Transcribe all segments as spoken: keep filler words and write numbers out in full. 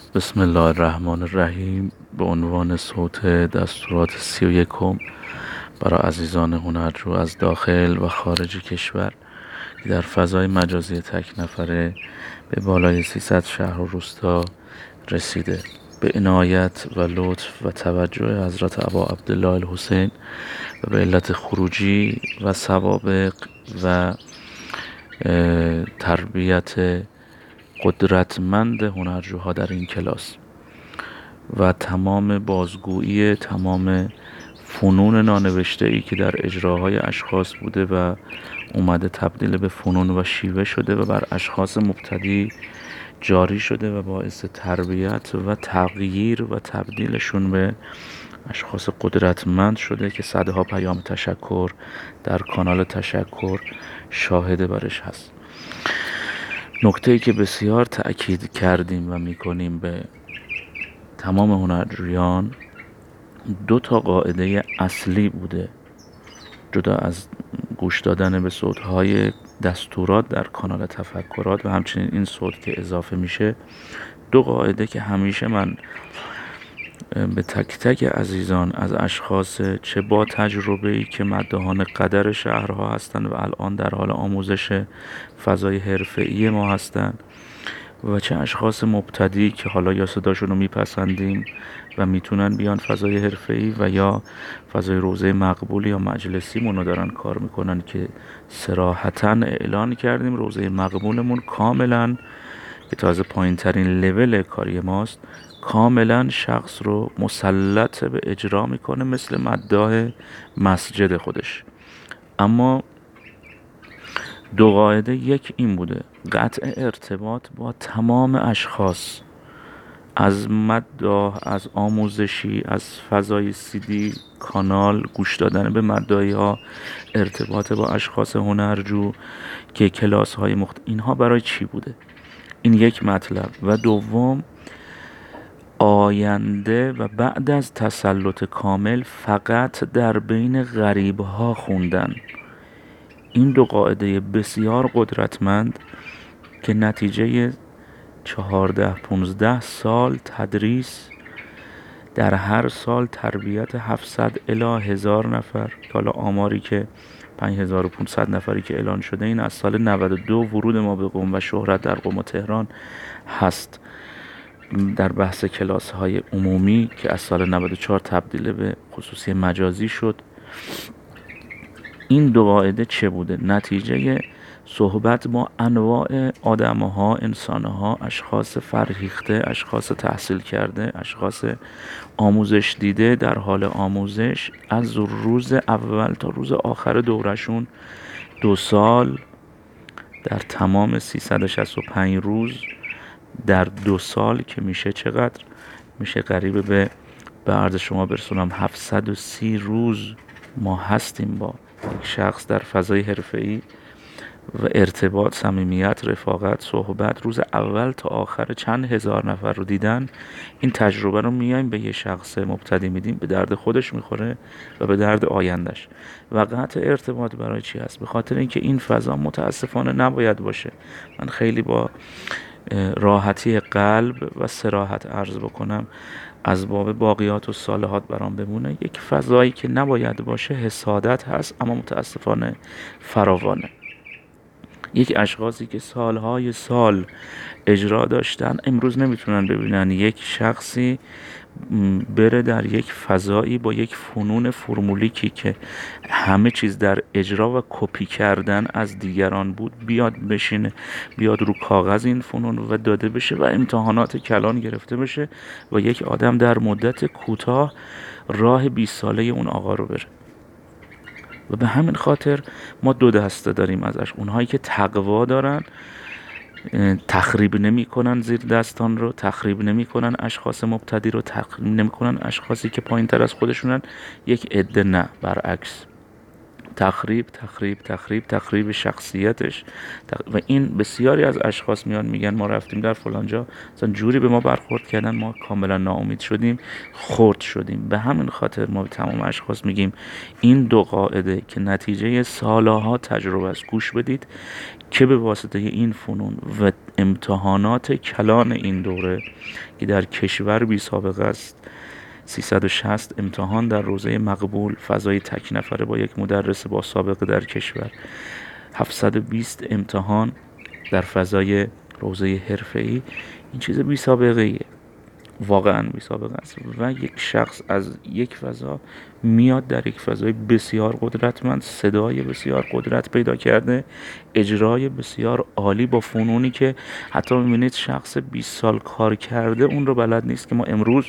بسم الله الرحمن الرحیم. به عنوان صوت دستورات سی و یکم برای عزیزان هنرجو از داخل و خارج کشور که در فضای مجازی تک نفره به بالای سیصد شهر و روستا رسیده، به عنایت و لطف و توجه حضرت ابا عبدالله الحسین و به علت خروجی و سوابق و تربیت قدرتمند هنرجوها در این کلاس و تمام بازگویی تمام فنون نانوشته ای که در اجراهای اشخاص بوده و اومده تبدیل به فنون و شیوه شده و بر اشخاص مبتدی جاری شده و باعث تربیت و تغییر و تبدیلشون به اشخاص قدرتمند شده که صدها پیام تشکر در کانال تشکر شاهد برش هست. نکته‌ای که بسیار تأکید کردیم و میکنیم به تمام هنرجویان، دو تا قاعده اصلی بوده جدا از گوش دادن به صوت‌های دستورات در کانال تفکرات و همچنین این صوت که اضافه میشه. دو قاعده که همیشه من به تک تک عزیزان از اشخاص چه با تجربه‌ای که مداحان قدر شهرها هستند و الان در حال آموزش فضای حرفه‌ای ما هستند و چه اشخاص مبتدی که حالا یا صداشون رو میپسندیم و میتونن بیان فضای حرفه‌ای و یا فضای روزه مقبول یا مجلسی مونو دارن کار میکنن که صراحتاً اعلان کردیم روزه مقبولمون کاملاً که تازه پایین ترین لول کاری ماست، کاملا شخص رو مسلط به اجرا میکنه مثل مداح مسجد خودش. اما دو قاعده، یک این بوده قطع ارتباط با تمام اشخاص، از مداح، از آموزشی، از فضای سیدی، کانال، گوش دادن به مداحی ها، ارتباط با اشخاص هنرجو که کلاس های مخت... اینها برای چی بوده؟ این یک مطلب. و دوم، آینده و بعد از تسلط کامل فقط در بین غریب ها خوندن. این دو قاعده بسیار قدرتمند که نتیجه چهارده پونزده سال تدریس، در هر سال تربیت هفتصد الی هزار نفر که حالا آماری که پنج هزار و پانصد نفری که اعلان شده این از سال نود و دو ورود ما به قم و شهرت در قم و تهران هست، در بحث کلاس های عمومی که از سال نود و چهار تبدیل به خصوصی مجازی شد. این دو قاعده چه بوده؟ نتیجه صحبت با انواع آدم ها، انسان ها، اشخاص فرهیخته، اشخاص تحصیل کرده، اشخاص آموزش دیده در حال آموزش، از روز اول تا روز آخر دورشون دو سال در تمام سیصد و شصت و پنج روز در دو سال که میشه چقدر؟ میشه قریب به به عرض شما برسونم هفتصد و سی روز ما هستیم با یک شخص در فضای حرفه‌ای و ارتباط، صمیمیت، رفاقت، صحبت، روز اول تا آخر چند هزار نفر رو دیدن. این تجربه رو میایم به یه شخص مبتدی میدیم، به درد خودش میخوره و به درد آیندش. و قطع ارتباط برای چی هست؟ به خاطر اینکه این فضا متاسفانه نباید باشه. من خیلی با راحتی قلب و صراحت عرض بکنم، از باب باقیات و صالحات برام بمونه، یک فضایی که نباید باشه حسادت هست، اما متاسفانه فراوانه. یک اشخاصی که سالهای سال اجرا داشتن امروز نمیتونن ببینن یک شخصی بره در یک فضایی با یک فنون فرمولیکی که همه چیز در اجرا و کپی کردن از دیگران بود، بیاد بشینه، بیاد رو کاغذ این فنون و داده بشه و امتحانات کلان گرفته بشه و یک آدم در مدت کوتاه راه بیست ساله اون آقا رو بره. و به همین خاطر ما دو دسته داریم ازش: اونهایی که تقوا دارن، تخریب نمی کنن زیر دستان رو، تخریب نمی کنن اشخاص مبتدی رو، تخریب نمی کنن اشخاصی که پایین تر از خودشونن. یک عده نه، برعکس، تخریب تخریب تخریب تخریب شخصیتش. و این بسیاری از اشخاص میان میگن ما رفتیم در فلان جا مثلا جوری به ما برخورد کردن، ما کاملا ناامید شدیم، خرد شدیم. به همین خاطر ما به تمام اشخاص میگیم این دو قاعده که نتیجه سالها تجربه است، گوش بدید که به واسطه این فنون و امتحانات کلان این دوره که در کشور بی سابقه است. سیصد و شصت امتحان در روزه مقبول، فضای تک نفره با یک مدرس با سابقه در کشور. هفتصد و بیست امتحان در فضای روزه حرفه‌ای. این چیز بی سابقه ایه، واقعا بی سابقه است و یک شخص از یک فضا میاد در یک فضای بسیار قدرتمند، صدای بسیار قدرت پیدا کرده، اجرای بسیار عالی با فنونی که حتی میبینید شخص بیست سال کار کرده اون رو بلد نیست. که ما امروز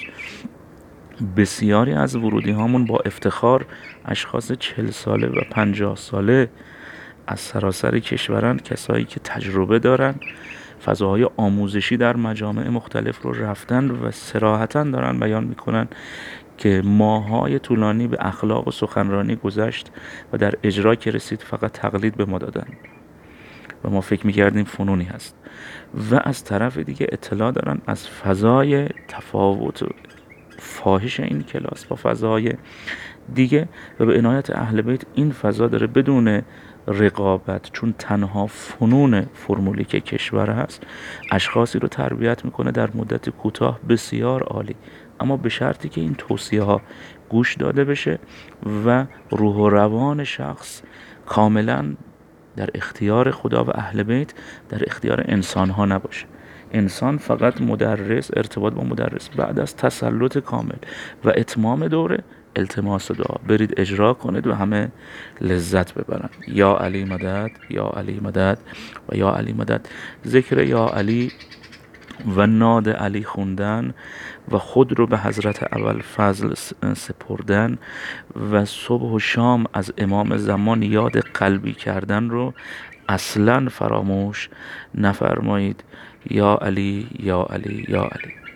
بسیاری از ورودی هامون با افتخار اشخاص چهل ساله و پنجاه ساله از سراسر کشورن، کسایی که تجربه دارن، فضاهای آموزشی در مجامع مختلف رو رفتن و صراحتاً دارن بیان میکنن که ماه‌های طولانی به اخلاق و سخنرانی گذشت و در اجرا که رسید فقط تقلید به ما دادن و ما فکر میکردیم فنونی هست. و از طرف دیگه اطلاع دارن از فضای تفاوت فاحش این کلاس با فضای دیگه و به عنایت اهل بیت این فضا داره بدون رقابت، چون تنها فنون فرمولی که کشور هست، اشخاصی رو تربیت میکنه در مدت کوتاه بسیار عالی، اما به شرطی که این توصیه ها گوش داده بشه و روح و روان شخص کاملا در اختیار خدا و اهل بیت، در اختیار انسان ها نباشه. انسان فقط مدرس، ارتباط با مدرس. بعد از تسلط کامل و اتمام دوره، التماس دعا، برید اجرا کنید و همه لذت ببرن. یا علی مدد، یا علی مدد و یا علی مدد. ذکر یا علی و ناد علی خوندن و خود رو به حضرت ابوالفضل سپردن و صبح و شام از امام زمان یاد قلبی کردن رو اصلا فراموش نفرمایید. یا علی یا علی یا علی.